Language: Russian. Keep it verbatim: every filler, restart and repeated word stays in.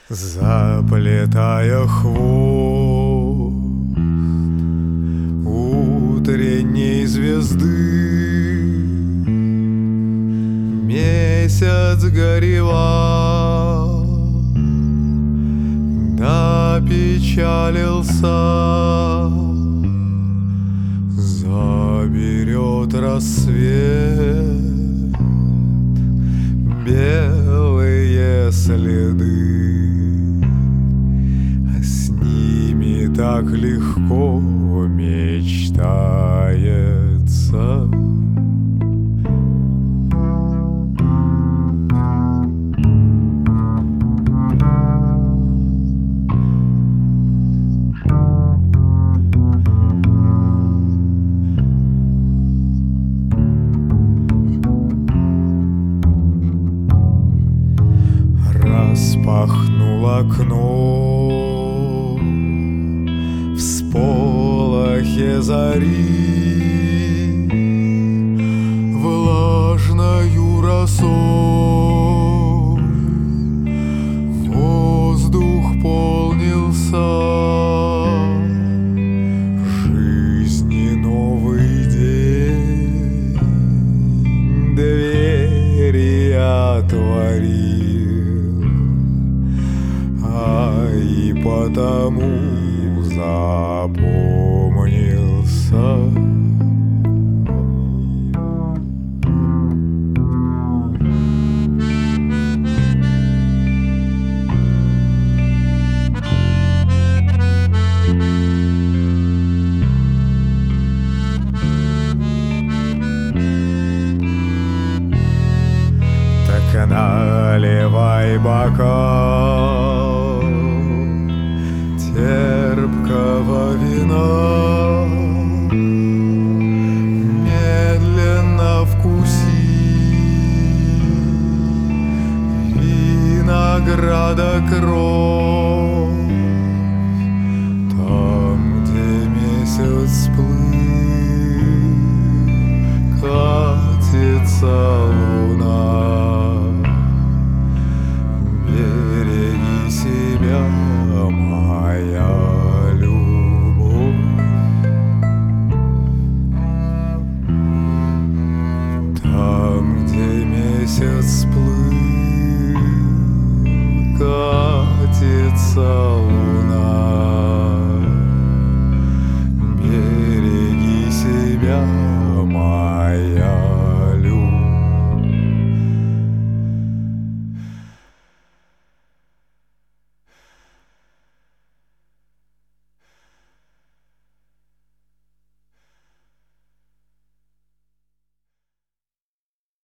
Заплетая хвост утренней звезды, месяц горевал, да печалился. Заберет рассвет белые следы, а с ними так легко мечтается. Распахнул окно в сполохе зари, влажною росой воздух полнился. Жизни новый день двери отворил, и потому запомнился. Так наливай бокал терпкого вина, медленно вкуси винограда кровь. Там, где месяц сплыл, катится луна. Береги себя, моя любовь. Там, где месяц сплыл, катится луна.